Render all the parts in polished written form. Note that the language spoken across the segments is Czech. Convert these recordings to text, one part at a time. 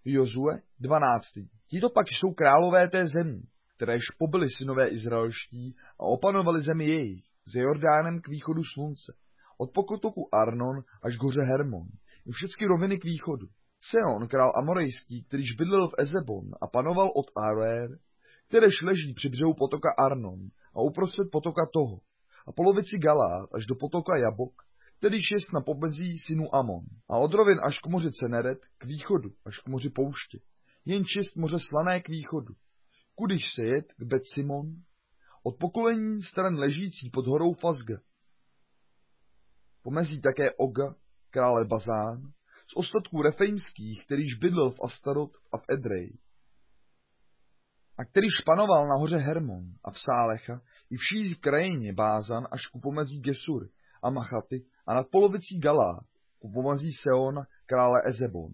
Jozue 12. Tito pak jsou králové té země, kteréž pobyli synové izraelští a opanovali zemi jejich, za Jordánem k východu slunce, od potoku Arnon až k hoře Hermon, i všechny roviny k východu. Seon, král amorejský, kterýž bydlel v Ezebon a panoval od Aroér, kteréž leží při břehu potoka Arnon a uprostřed potoka toho, a polovici Galád až do potoka Jabok, kterýž jest na pomezí synu Amon, a od rovin až k moři Ceneret k východu, až k moři pouště, jen čist moře slané k východu, kudyž se jet k Bet-Simon, od pokolení stran ležící pod horou Fasga. Pomezí také Oga, krále Bazán, z ostatků refejmských, kterýž bydlel v Astarot a v Edrej, a kterýž panoval na hoře Hermon a v Sálecha i vší v krajině Bázan až ku pomezí Gesur a Machaty a nad polovicí Galád, ku pomezí Seona, krále Ezebon.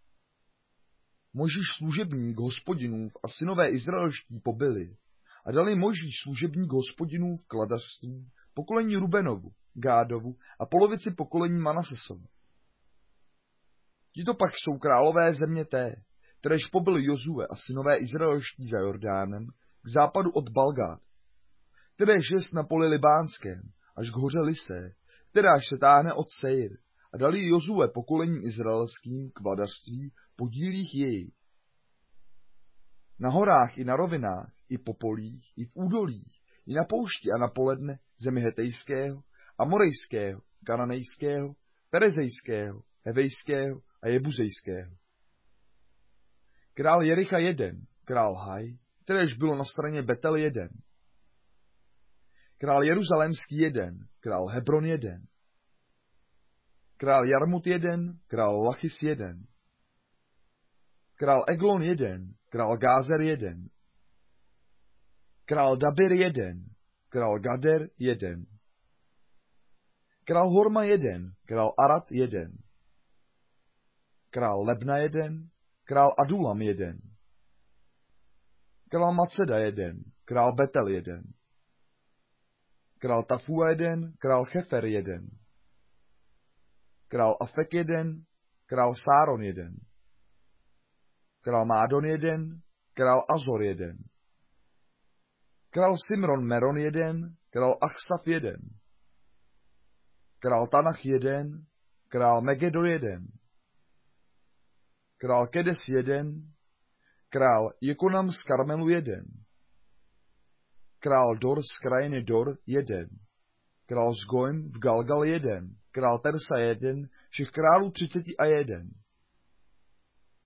Možíš služebník hospodinův a synové izraelští pobyli a dali Možíš služebník hospodinův kladařství pokolení Rubenovu, Gádovu a polovici pokolení Manasesovu. Tito pak jsou králové země té, kteréž pobyl Jozue a synové izraelští za Jordánem k západu od Balgát, kteréž jest na poli Libánském až k hoře Lisé, kteráž se táhne od Seir, a dali Jozue pokolení izraelským k vladařství po dílích jejich. Na horách i na rovinách, i po polích, i v údolích, i na poušti a na poledne zemi hetejského, amorejského, kananejského, perezejského, hevejského a jebuzejského. Král Jericha 1, král Haj, kteréž bylo na straně Betel 1. Král Jeruzalémský 1, král Hebron 1. Král Jarmut 1, král Lachis 1. Král Eglon 1, král Gázer 1. Král Dabir 1, král Gader 1. Král Horma 1, král Arad 1. Král Lebna 1, král Adulam 1. Král Maceda 1, král Betel 1. Král Tafua 1, král Chefer 1. Král Afek 1, král Sáron 1. Král Mádon 1, král Azor 1. Král Simron Meron 1, král Achsaf 1. Král Tanach 1, král Megeddo 1. Král Kedes 1, král Jekonam z Karmelu 1. Král Dor z krajiny Dor 1. Král Zgoim v Galgal 1. Král Tersa 1, všech králů 31.